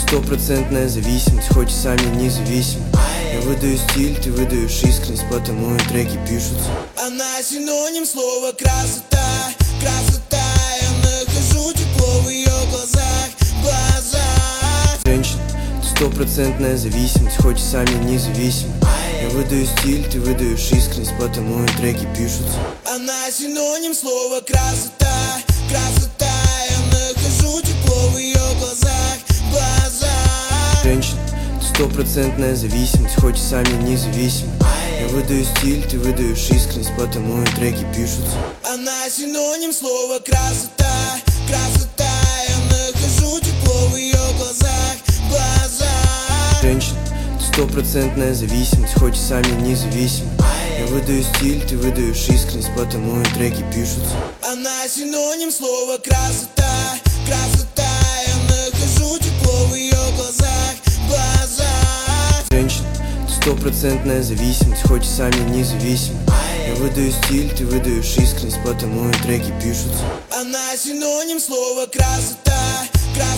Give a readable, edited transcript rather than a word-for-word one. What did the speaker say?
Стопроцентная зависимость, хоть и сами независим. Я выдаю стиль, ты выдаешь искренность, потому и треки пишутся. Она синоним слова красота, красота. Я нахожу тепло в ее глазах, глазах. Женщина, это стопроцентная зависимость, хоть и сами независим. Я выдаю стиль, ты выдаешь искренность, потому и треки пишутся. Она синоним слова красота, красота. Я нахожу тепло в ее глазах, глазах. Женщина, это стопроцентная зависимость, хоть и сами независим. Я выдаю стиль, ты выдаешь искренность, потому и треки пишутся. Она синоним слова красота, красота. Я нахожу тепло в ее глазах, глазах. Женщина, это стопроцентная зависимость, хоть и сами независим. Я выдаю стиль, ты выдаешь искренность, потому и треки пишутся. Она синоним слова красота, красота. Я нахожу тепло в ее глазах, глазах. Женщина, это стопроцентная зависимость, хоть и сами независим. Я выдаю стиль, ты выдаешь искренность, потому и треки пишутся. Она синоним слова красота, красота.